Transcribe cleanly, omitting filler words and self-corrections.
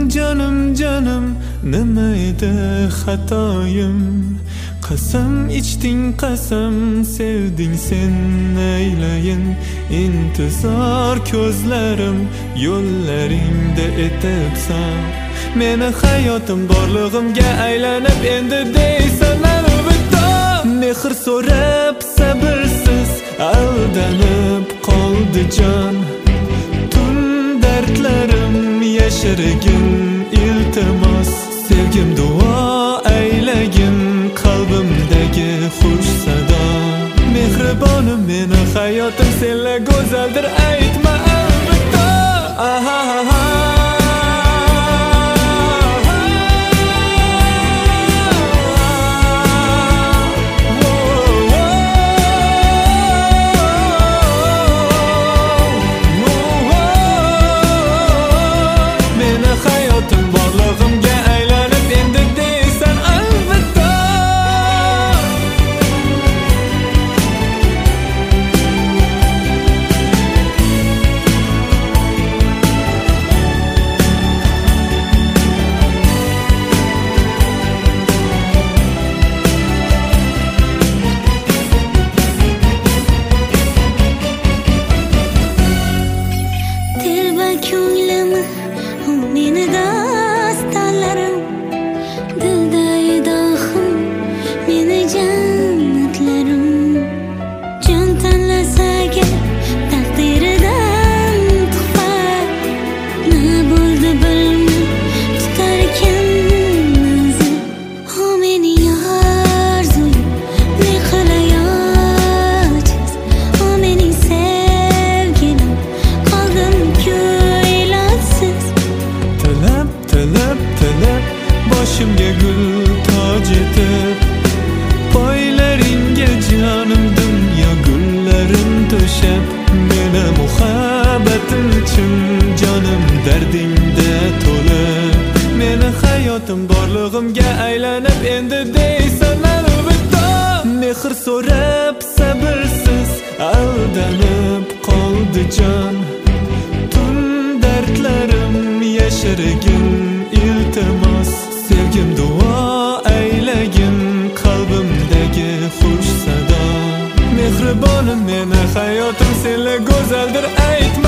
Canım nima edi xatoyim? Qasam ichding qasam sevding sen aylayin. İntizor ko'zlarim yo'llaringda etibsan. Meni hayotim borlig'imga aylanib endi deysan albatta. Mehr so'rab sabrsiz aldanib qoldi jon. Tun dardlarim yashirgin iltimos. Sevgim duo aylagin qalbimdagi xush sado. Mehribonim meni hayotim senla go'zaldir aytma albatta. Boshimga gul toj etib, poylaringga jonim dunyo gullarin to'shab. Meni muhabbating uchun jonim dardingda to'lib. Meni hayotim borlig'imga aylanib endi deysan albatta. Mehr so'rab sabrsiz aldanib qoldi jon. Tun dardlarim yashirgin iltimos. Sevgim duo aylagin qalbimdagi xush sado. Mehribonim meni hayotim senla go'zaldir aytma.